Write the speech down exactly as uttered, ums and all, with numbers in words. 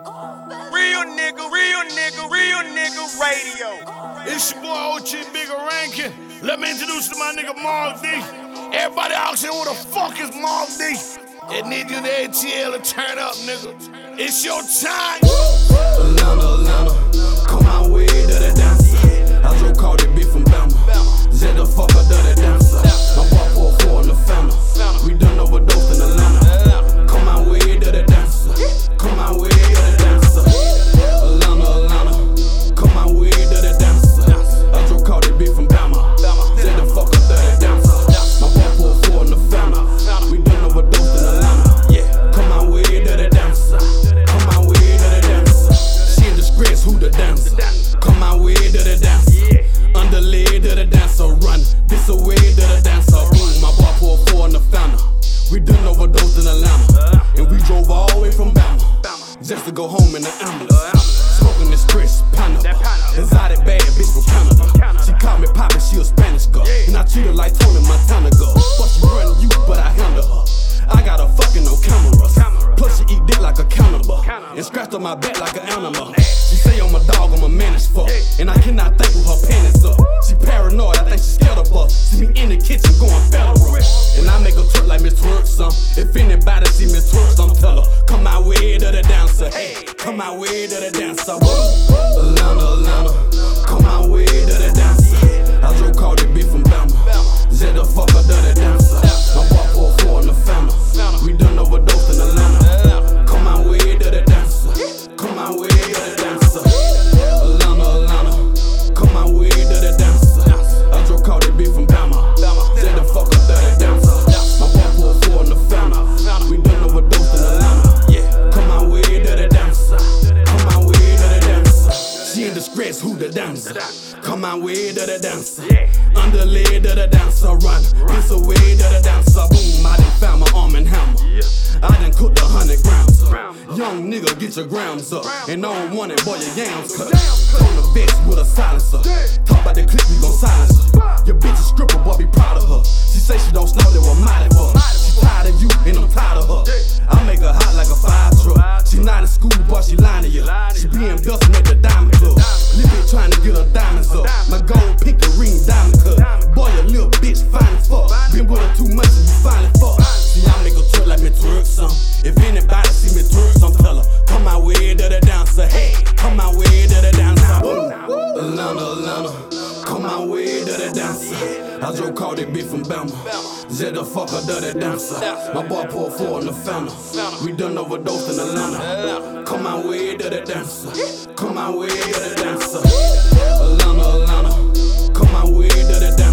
Real nigga, real nigga, real nigga radio. It's your boy O G Bigger Rankin. Let me introduce you to my nigga Mark D. Everybody out here, who the fuck is Mark D? It need you in the A T L to turn up, nigga. It's your time. Atlanta, Atlanta, come my way to the dancer. I drove caught it beef from Bama. Zed the fucker dirty dancer. My boy four four in the family. We done overdosed in Atlanta. Come my way to the dancer. Come my way to the dancer. Atlanta, Atlanta, come my way to the dancer. I drove caught it beef from Bama. Zed the fucker dirty dancer. My boy four four in the family. We done overdosed in Atlanta. Come my way to the dancer. Come my way to the dancer. She in disgrace, who the dancer? Come my way to the dancer. Underlay to the dancer, run this away to the dancer. Boom, my boy four four in the family. We done overdosed in Atlanta, and we drove all the way from Bama just to go home in the ambulance. Smoking this Chris Pineapple, exotic bad bitch from Canada. She called me Poppy, she a Spanish girl, and I treat her like Tony Montana girl. But she run you, but I handle her. I got her fucking no cameras. Plus she eat dick like a cannibal, and scratched on my back like an animal. She say I'm a dog, I'm a man as fuck, and I cannot think with her panties up. She paranoid, I think she scared of us. See me in the kitchen going federal, and I make her twerk like Miss Twerk some. If anybody see Miss Twerk some, tell her come my way to the dancer. Hey, come my way to the dancer. Atlanta, Atlanta, come my way to the dancer. I drove caught it beef from Bama. Zed the fucker dirty dancer. My boy four four in the family. We done overdosed in Atlanta. Come my way to the dancer. Come my way to the dancer. Atlanta, Atlanta, come my way to the dancer. I drove caught it beef from Bama. Zed the fucker dirty dancer. My boy four four in the family. We done overdosed in Atlanta. Come my way to the dancer. Come my way to the dancer. She in disgrace, who the dancer? Come my way to the dancer. Underlay to the dancer, run this away to the dancer. Boom, I done found my arm and hammer. I done cooked a hundred grams up. Young nigga, get your grams up. And I don't want it, boy, your yams cut. On the bitch with a silencer. Talk about the clip, we gon' silence her. Your bitch a stripper, boy, be proud of her. She say she don't snort, they were mighty for her. She tired of you, and I'm tired of her. I make her hot like a fire truck. She not in school, boy, she lying to you. She being built at the diamond club. Lil' bitch trying to get her diamonds up. My gold, pink, and ring diamond cut. Boy, your little bitch fine as fuck. Been with her too much and you finally fuck. See, I make her twerk like me twerk some. If anybody see me twerk some, tell her come my way to the dancer. Hey, come my way to the dancer. Boom. Atlanta, Atlanta, come my way to the dancer. I drove caught it beef from Bama. Zed the fucker dirty dancer. My boy four four in the family. We done overdosed in Atlanta. Come my way to the dancer. Come my way to the dancer. Atlanta, Atlanta, come my way to the dancer.